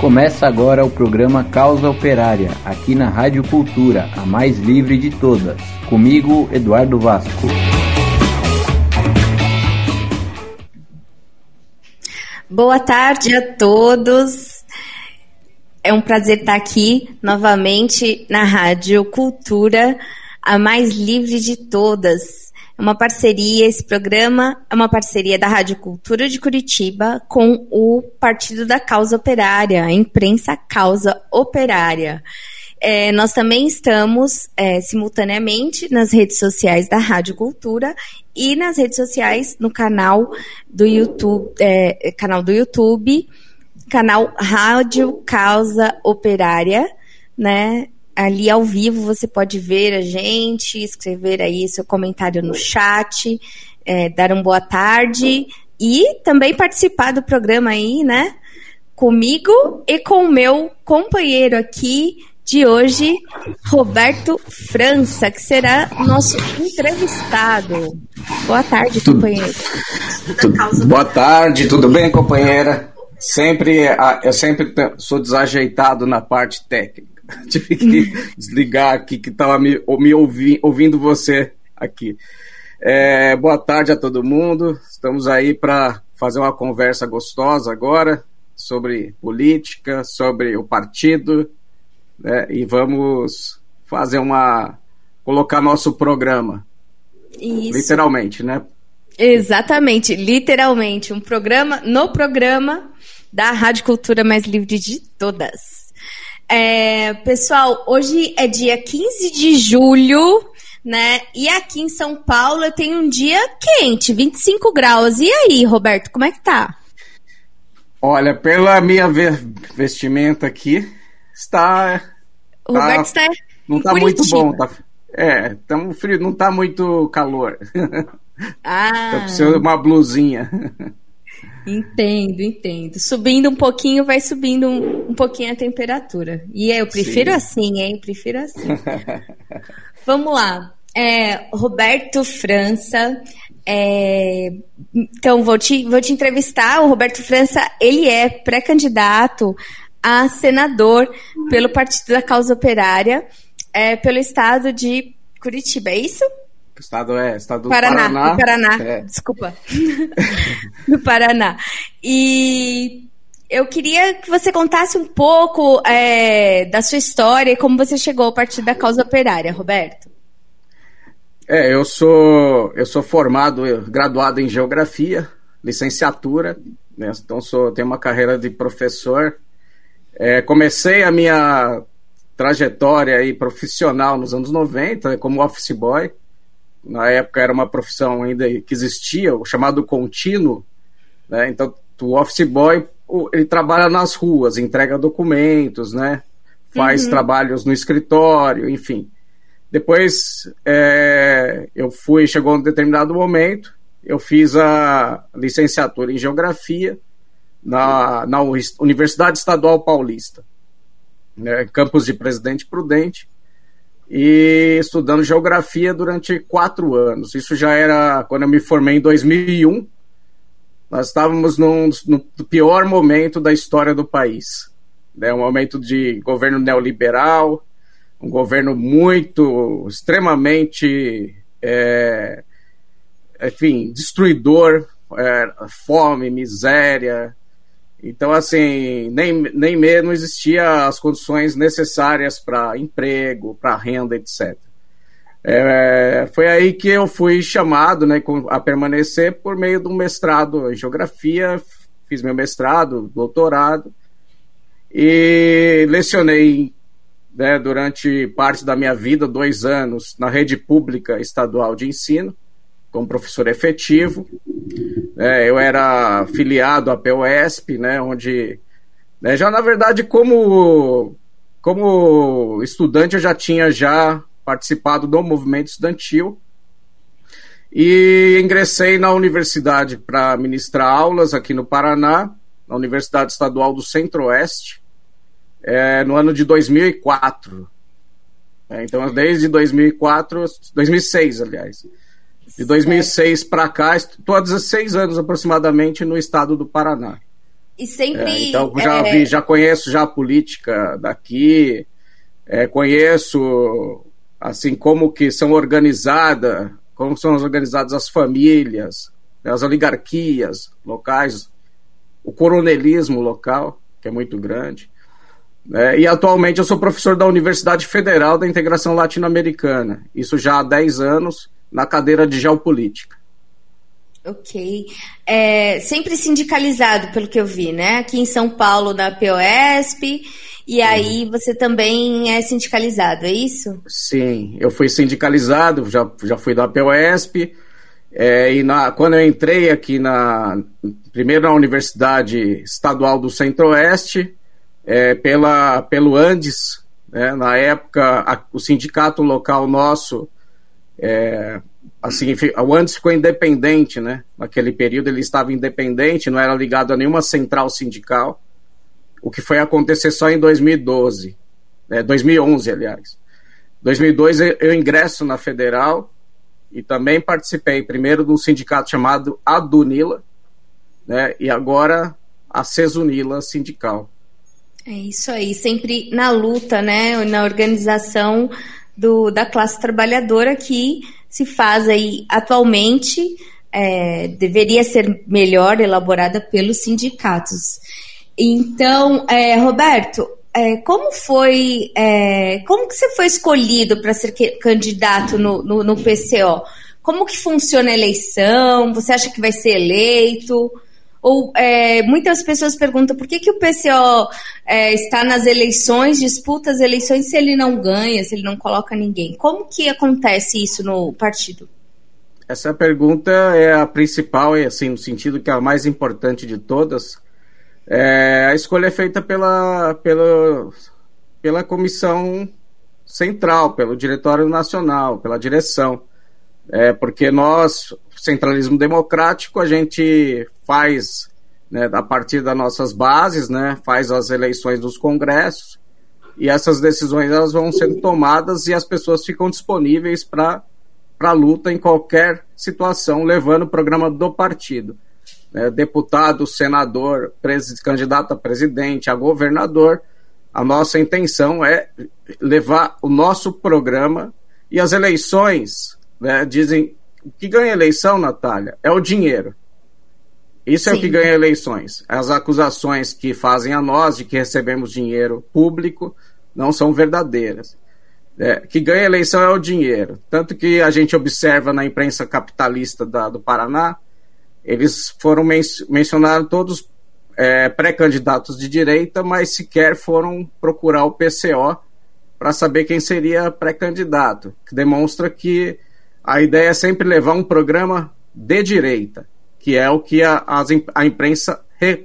Começa agora o programa Causa Operária, aqui na Rádio Cultura, a mais livre de todas. Comigo, Eduardo Vasco. Boa tarde a todos. É um prazer estar aqui novamente na Rádio Cultura, a mais livre de todas. É uma parceria, esse programa é uma parceria da Rádio Cultura de Curitiba com o Partido da Causa Operária, a imprensa Causa Operária. Nós também estamos simultaneamente nas redes sociais da Rádio Cultura e nas redes sociais no canal do YouTube, canal Rádio Causa Operária, né? Ali ao vivo você pode ver a gente, escrever aí seu comentário no chat, dar uma boa tarde e também participar do programa aí, né? Comigo e com o meu companheiro aqui de hoje, Roberto França, que será nosso entrevistado. Boa tarde, companheiro. Boa tarde, tudo bem, companheira? Eu sempre sou desajeitado na parte técnica. Tive que desligar aqui, que estava me ouvindo você aqui. Boa tarde a todo mundo. Estamos aí para fazer uma conversa gostosa agora sobre política, sobre o partido, né? E vamos colocar nosso programa. Isso. Literalmente, né? Exatamente, literalmente. No programa da Rádio Cultura mais livre de todas. Pessoal, hoje é dia 15 de julho, né? E aqui em São Paulo tem um dia quente, 25 graus. E aí, Roberto, como é que tá? Olha, pela minha vestimenta aqui, Roberto está não tá muito bom, tá um frio, não tá muito calor. Então precisa de uma blusinha. Entendo. Subindo um pouquinho, vai subindo um pouquinho a temperatura. E eu prefiro assim, hein? Prefiro assim. Vamos lá. Roberto França. Então, vou te entrevistar. O Roberto França, ele é pré-candidato a senador pelo Partido da Causa Operária, pelo estado de Curitiba, é isso? Estado do Paraná. Desculpa. Do Paraná. E eu queria que você contasse um pouco da sua história e como você chegou ao Partido da Causa Operária, Roberto. Eu sou graduado em Geografia, licenciatura, né? Então tenho uma carreira de professor. Comecei a minha trajetória aí profissional nos anos 90, como office boy. Na época era uma profissão ainda que existia, o chamado contínuo, né? Então o office boy, ele trabalha nas ruas, entrega documentos, né? Faz trabalhos no escritório, enfim. Depois chegou um determinado momento, eu fiz a licenciatura em Geografia na Universidade Estadual Paulista, né? Campus de Presidente Prudente, e estudando Geografia durante 4 anos. Isso já era quando eu me formei em 2001. Nós estávamos no pior momento da história do país, né? Um momento de governo neoliberal, um governo extremamente destruidor, fome, miséria. Então, assim, nem mesmo existiam as condições necessárias para emprego, para renda, etc. Foi aí que eu fui chamado, né, a permanecer por meio de um mestrado em Geografia. Fiz meu mestrado, doutorado, e lecionei, né, durante parte da minha vida, 2 anos, na rede pública estadual de ensino, como professor efetivo. Eu era filiado à PUESP, né, onde, né, já na verdade como estudante eu já tinha participado do movimento estudantil e ingressei na universidade para ministrar aulas aqui no Paraná, na Universidade Estadual do Centro-Oeste, no ano de 2004. Então, desde 2006, aliás. De 2006 para cá, estou há 16 anos aproximadamente no estado do Paraná. E sempre... Então, já conheço já a política daqui, conheço, assim, como são organizadas as famílias, as oligarquias locais, o coronelismo local, que é muito grande. E atualmente eu sou professor da Universidade Federal da Integração Latino-Americana, isso já há 10 anos, na cadeira de Geopolítica. Ok. Sempre sindicalizado, pelo que eu vi, né? Aqui em São Paulo, na POSP, e aí você também é sindicalizado, é isso? Sim, eu fui sindicalizado, já fui da POSP, quando eu entrei aqui primeiro na Universidade Estadual do Centro-Oeste, pelo Andes, né? Na época, o sindicato local nosso, assim, o Andes ficou independente, né? Naquele período ele estava independente, não era ligado a nenhuma central sindical, o que foi acontecer só em 2012, 2011, aliás. 2002 eu ingresso na Federal e também participei primeiro de um sindicato chamado Adunila, né? E agora a Cesunila Sindical. É isso aí, sempre na luta, né? Na organização da classe trabalhadora que se faz aí atualmente, deveria ser melhor elaborada pelos sindicatos. Então, Roberto, como que você foi escolhido para ser candidato no PCO? Como que funciona a eleição? Você acha que vai ser eleito? Ou muitas pessoas perguntam por que o PCO está nas eleições, disputa as eleições se ele não ganha, se ele não coloca ninguém. Como que acontece isso no partido? Essa pergunta é a principal, assim, no sentido que é a mais importante de todas. A escolha é feita pela comissão central, pelo Diretório Nacional, pela direção. Porque nós, centralismo democrático, a gente faz, né, a partir das nossas bases, né, faz as eleições dos congressos, e essas decisões elas vão sendo tomadas e as pessoas ficam disponíveis para a luta em qualquer situação, levando o programa do partido. Deputado, senador, candidato a presidente, a governador, a nossa intenção é levar o nosso programa, e as eleições, né, dizem, o que ganha eleição, Natália, é o dinheiro. Isso Sim. É o que ganha eleições. As acusações que fazem a nós de que recebemos dinheiro público não são verdadeiras. Que ganha eleição é o dinheiro. Tanto que a gente observa na imprensa capitalista do Paraná, eles foram mencionaram todos pré-candidatos de direita, mas sequer foram procurar o PCO para saber quem seria pré-candidato, que demonstra que a ideia é sempre levar um programa de direita, que é o que a imprensa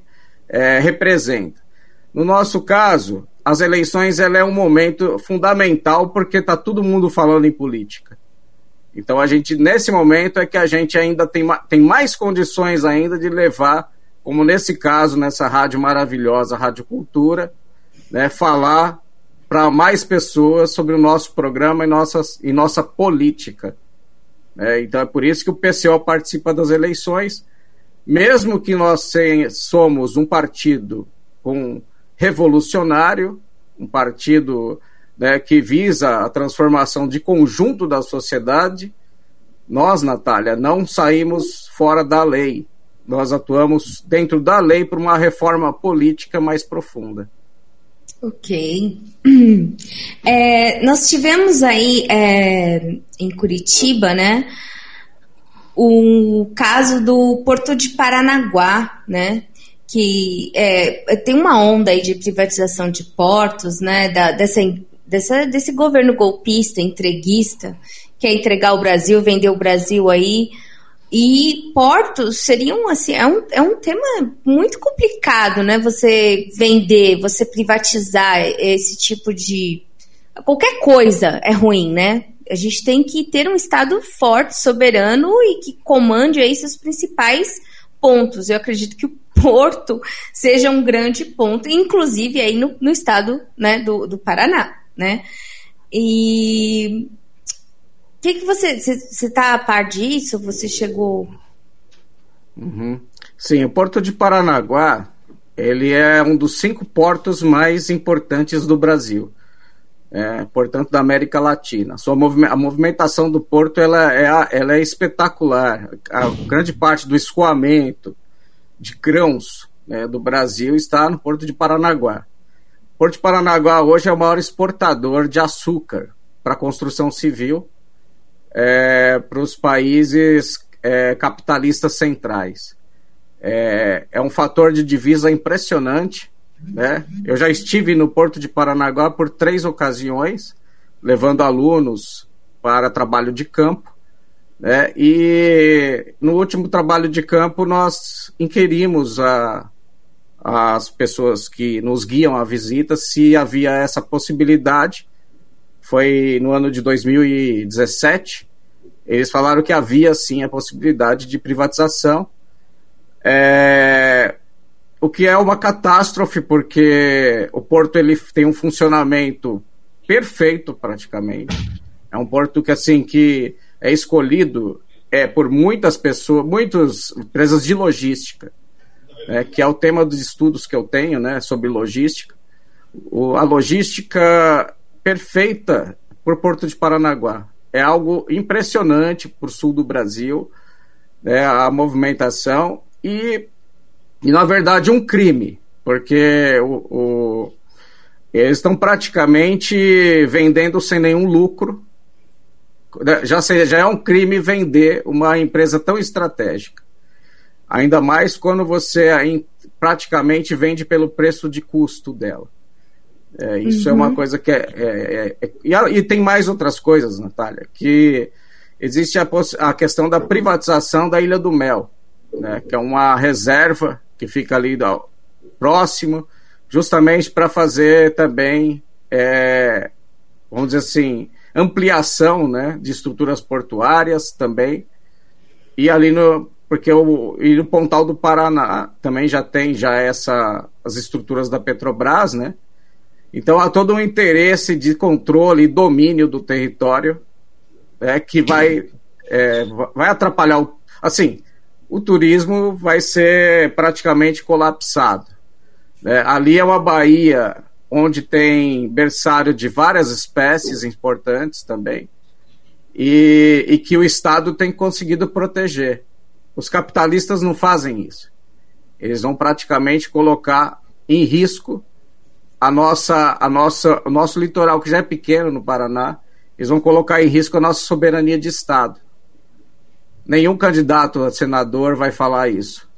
representa. No nosso caso, as eleições ela é um momento fundamental porque está todo mundo falando em política. Então, nesse momento é que a gente ainda tem mais condições ainda de levar, como nesse caso, nessa rádio maravilhosa, Rádio Cultura, né, falar para mais pessoas sobre o nosso programa e nossa política. Então é por isso que o PCO participa das eleições, mesmo que nós somos um partido revolucionário, um partido, né, que visa a transformação de conjunto da sociedade. Nós, Natália, não saímos fora da lei, nós atuamos dentro da lei para uma reforma política mais profunda. Ok. Nós tivemos aí em Curitiba, né, o caso do Porto de Paranaguá, né, que tem uma onda aí de privatização de portos, né, desse governo golpista, entreguista, que é entregar o Brasil, vender o Brasil aí. E portos seriam, assim, é um tema muito complicado, né? Você vender, você privatizar esse tipo de... Qualquer coisa é ruim, né? A gente tem que ter um Estado forte, soberano e que comande aí seus principais pontos. Eu acredito que o Porto seja um grande ponto, inclusive aí no estado, né, do Paraná, né? E... O que você está a par disso? Você chegou... Sim, o Porto de Paranaguá, ele é um dos 5 portos mais importantes do Brasil, portanto da América Latina. A movimentação do porto ela é espetacular. A grande parte do escoamento de grãos, né, do Brasil está no Porto de Paranaguá. O Porto de Paranaguá hoje é o maior exportador de açúcar para a construção civil para os países capitalistas centrais. É um fator de divisa impressionante, né? Eu já estive no Porto de Paranaguá por 3 ocasiões, levando alunos para trabalho de campo, né? E no último trabalho de campo nós inquirimos as pessoas que nos guiam à visita se havia essa possibilidade. Foi no ano de 2017. Eles falaram que havia sim a possibilidade de privatização, o que é uma catástrofe, porque o porto ele tem um funcionamento perfeito praticamente. É um porto que, assim, que é escolhido por muitas pessoas, muitas empresas de logística, que é o tema dos estudos que eu tenho, né, sobre logística. A logística perfeita para o Porto de Paranaguá. É algo impressionante para o sul do Brasil, né, a movimentação e, na verdade, um crime, porque eles estão praticamente vendendo sem nenhum lucro. Já é um crime vender uma empresa tão estratégica. Ainda mais quando você praticamente vende pelo preço de custo dela. Isso é uma coisa que e tem mais outras coisas, Natália, que existe a questão da privatização da Ilha do Mel, né, que é uma reserva que fica ali próximo, justamente para fazer também, vamos dizer assim, ampliação, né, de estruturas portuárias também, e ali porque no Pontal do Paraná também já tem as estruturas da Petrobras, né? Então há todo um interesse de controle e domínio do território que vai atrapalhar o turismo vai ser praticamente colapsado. Ali é uma baía onde tem berçário de várias espécies importantes também e que o Estado tem conseguido proteger. Os capitalistas não fazem isso. Eles vão praticamente colocar em risco o nosso litoral, que já é pequeno no Paraná. Eles vão colocar em risco a nossa soberania de Estado. Nenhum candidato a senador vai falar isso.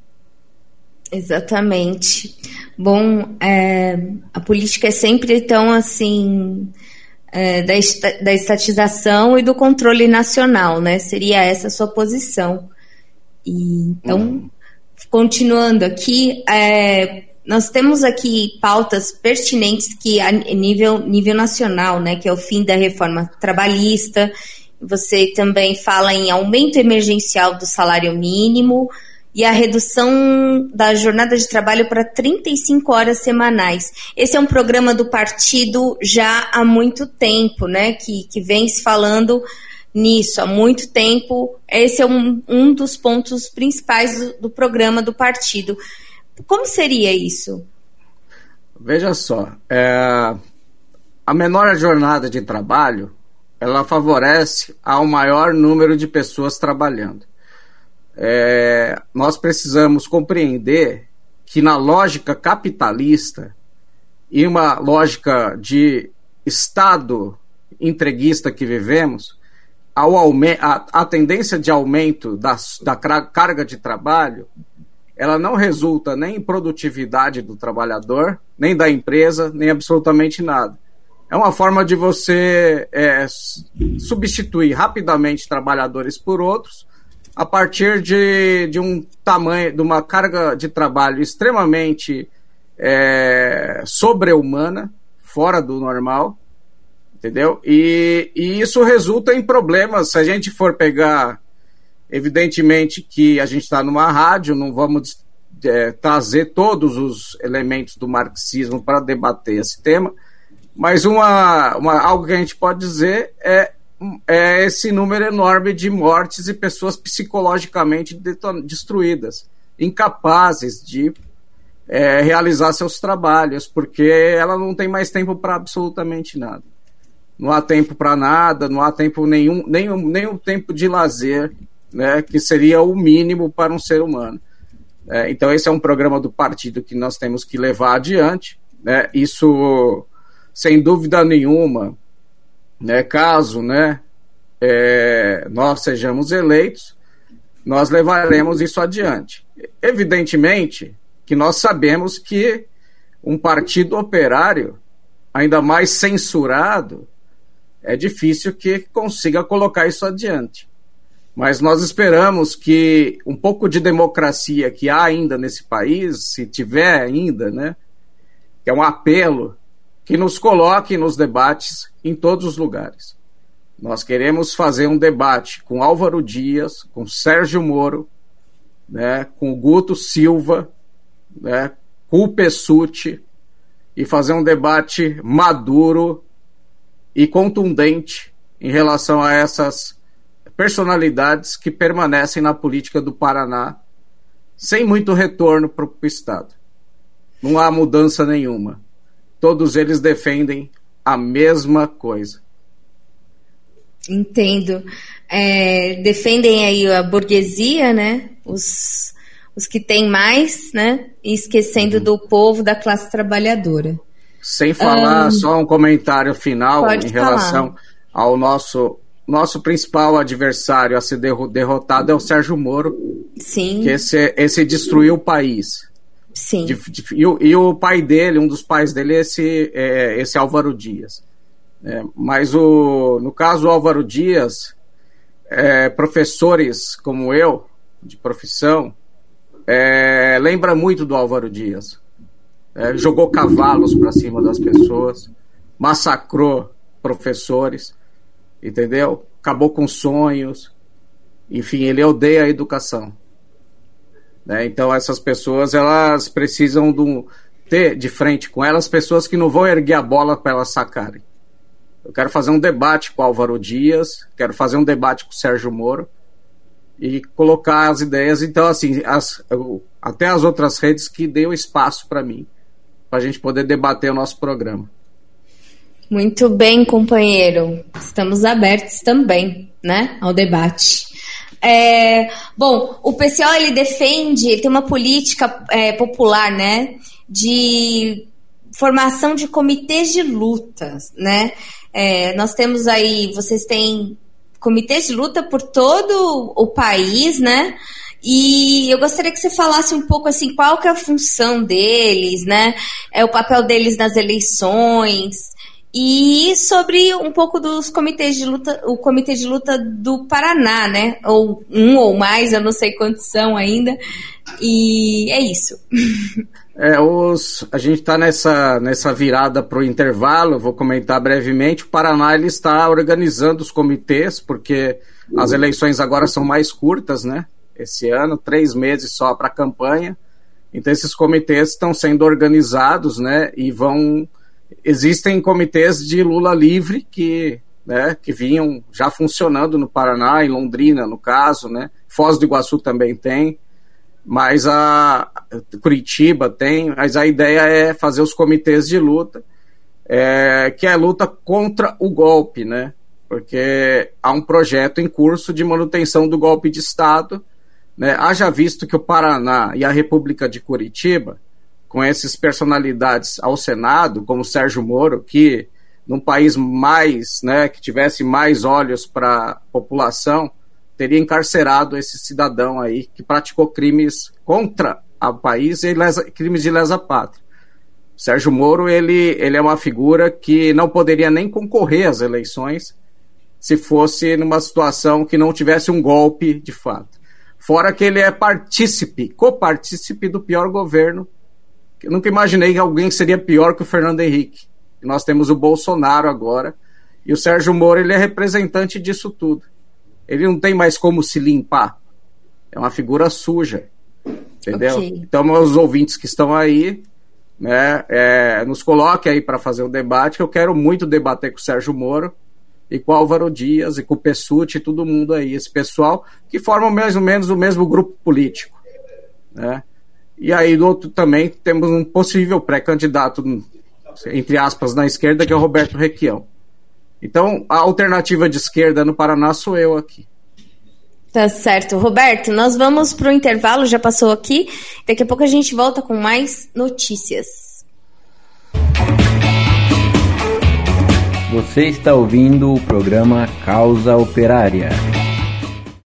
Exatamente. Bom, a política é sempre tão assim, da estatização e do controle nacional, né? Seria essa a sua posição. E, então, continuando aqui, nós temos aqui pautas pertinentes que a nível nacional, né, que é o fim da reforma trabalhista. Você também fala em aumento emergencial do salário mínimo e a redução da jornada de trabalho para 35 horas semanais. Esse é um programa do partido já há muito tempo, né, que vem se falando nisso há muito tempo. Esse é um dos pontos principais do programa do partido. Como seria isso? Veja só, a menor jornada de trabalho, ela favorece ao maior número de pessoas trabalhando. Nós precisamos compreender que na lógica capitalista e uma lógica de Estado entreguista que vivemos, a tendência de aumento da carga de trabalho, ela não resulta nem em produtividade do trabalhador, nem da empresa, nem absolutamente nada. É uma forma de você substituir rapidamente trabalhadores por outros a partir de um tamanho, de uma carga de trabalho extremamente sobre-humana, fora do normal, entendeu? E isso resulta em problemas. Se a gente for pegar, evidentemente que a gente está numa rádio, não vamos trazer todos os elementos do marxismo para debater esse tema, mas algo que a gente pode dizer é esse número enorme de mortes e pessoas psicologicamente destruídas, incapazes de realizar seus trabalhos, porque ela não tem mais tempo para absolutamente nada. Não há tempo para nada, não há tempo nenhum tempo de lazer, né, que seria o mínimo para um ser humano. Então esse é um programa do partido que nós temos que levar adiante, né? Isso, sem dúvida nenhuma, né, caso, né, nós sejamos eleitos, nós levaremos isso adiante. Evidentemente que nós sabemos que um partido operário, ainda mais censurado, é difícil que consiga colocar isso adiante. Mas nós esperamos que um pouco de democracia que há ainda nesse país, se tiver ainda, né, que é um apelo, que nos coloque nos debates em todos os lugares. Nós queremos fazer um debate com Álvaro Dias, com Sérgio Moro, né, com o Guto Silva, né, com o Pessutti, e fazer um debate maduro e contundente em relação a essas personalidades que permanecem na política do Paraná sem muito retorno para o Estado. Não há mudança nenhuma. Todos eles defendem a mesma coisa. Entendo. Defendem aí a burguesia, né? Os que têm mais, né? E esquecendo do povo, da classe trabalhadora. Sem falar, só um comentário final em relação ao nosso principal adversário a ser derrotado é o Sérgio Moro. Sim. Que esse destruiu o país. Sim. E o pai dele, um dos pais dele, é esse Álvaro Dias. Mas no caso do Álvaro Dias, professores como eu, de profissão, lembra muito do Álvaro Dias. Jogou cavalos para cima das pessoas, massacrou professores, entendeu? Acabou com sonhos, enfim, ele odeia a educação. Então essas pessoas, elas precisam ter de frente com elas pessoas que não vão erguer a bola para elas sacarem. Eu quero fazer um debate com o Álvaro Dias, quero fazer um debate com o Sérgio Moro e colocar as ideias. Então, assim, até as outras redes que dêem espaço para mim, para a gente poder debater o nosso programa. Muito bem, companheiro. Estamos abertos também, né, ao debate. Bom, o PCO, ele tem uma política popular, né, de formação de comitês de luta, né? Nós temos aí, vocês têm comitês de luta por todo o país, né? E eu gostaria que você falasse um pouco assim, qual que é a função deles, né? O papel deles nas eleições e sobre um pouco dos comitês de luta, o comitê de luta do Paraná, né? Ou um ou mais, eu não sei quantos são ainda. E é isso. A gente está nessa virada para o intervalo, vou comentar brevemente. O Paraná, ele está organizando os comitês, porque as eleições agora são mais curtas, né? Esse ano, 3 meses só para a campanha. Então esses comitês estão sendo organizados, né? E existem comitês de Lula livre que vinham já funcionando no Paraná, em Londrina, no caso, né? Foz do Iguaçu também tem. Mas Curitiba tem, mas a ideia é fazer os comitês de luta, que é luta contra o golpe, né? Porque há um projeto em curso de manutenção do golpe de Estado, né? Haja visto que o Paraná e a República de Curitiba, com essas personalidades ao Senado, como Sérgio Moro, que num país mais, né, que tivesse mais olhos para a população, teria encarcerado esse cidadão aí que praticou crimes contra o país e crimes de lesa pátria. Sérgio Moro, ele é uma figura que não poderia nem concorrer às eleições se fosse numa situação que não tivesse um golpe de fato. Fora que ele é copartícipe do pior governo. Eu nunca imaginei que alguém seria pior que o Fernando Henrique. Nós temos o Bolsonaro agora, e o Sérgio Moro, ele é representante disso tudo. Ele não tem mais como se limpar. É uma figura suja. Entendeu? Okay. Então, meus ouvintes que estão aí, né, nos coloquem aí para fazer um debate, que eu quero muito debater com o Sérgio Moro e com o Álvaro Dias e com o Pessutti e todo mundo aí, esse pessoal que forma mais ou menos o mesmo grupo político, né? E aí do outro também temos um possível pré-candidato, entre aspas, na esquerda, que é o Roberto Requião. Então, a alternativa de esquerda no Paraná sou eu aqui. Tá certo. Roberto, nós vamos para o intervalo, já passou aqui. Daqui a pouco a gente volta com mais notícias. Você está ouvindo o programa Causa Operária.